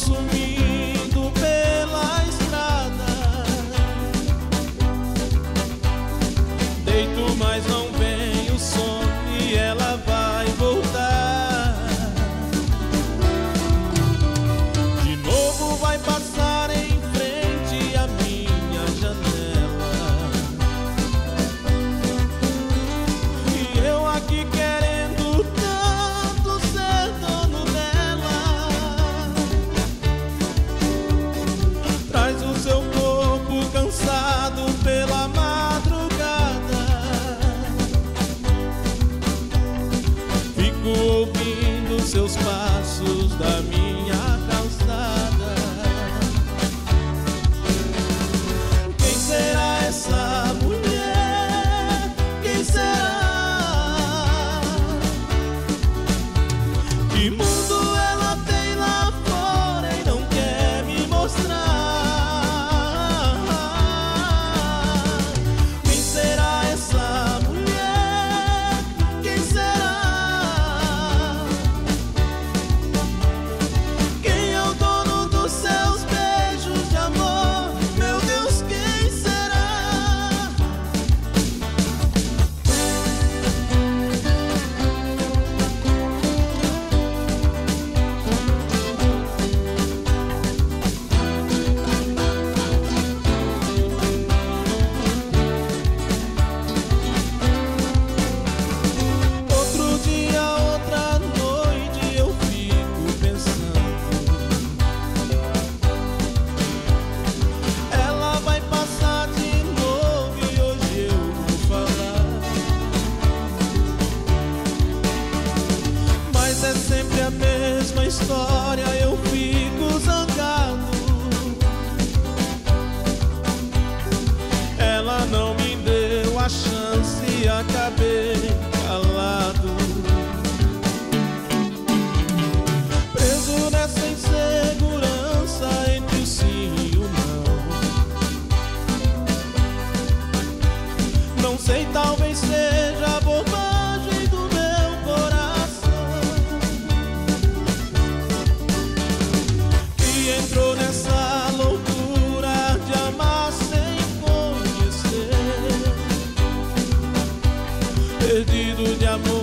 sumindo pela estrada. Deito, mas não vem o sono e ela vai voltar. De novo vai passar em frente à minha janela, e eu aqui querendo tanto ser dono dela. Traz o seu corpo cansado pela madrugada. Fico ouvindo seus passos da minha calçada. Quem será essa mulher? Quem será? Que mundo ela tem lá fora e não quer me mostrar? Quem será essa mulher? Quem será? Quem é o dono dos seus beijos de amor? Meu Deus, quem será? Outro dia, outra noite eu fico pensando, ela vai passar de novo e hoje eu vou falar. Mas é sempre a mesma história, eu fico zangado. Ela não me deu a chance e acabei calado. Preso nessa insegurança entre o sim e o não. Não sei, talvez seja a bobagem do meu coração que entrou nessa loucura de amar sem conhecer, perdido de amor